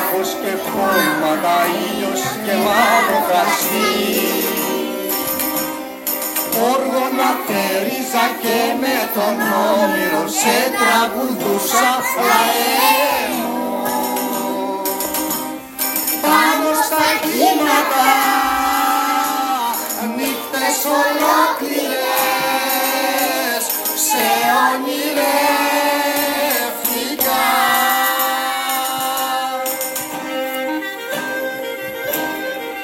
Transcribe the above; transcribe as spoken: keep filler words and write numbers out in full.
φως και χρώματα, ήλιος και μαύρο κρασί. Όργωνα θερίζα και με τον Όμηρο σε τραγουδούσα φλαέμο. Πάνω στα κύματα νύχτες ολόκληρες σε όνειρα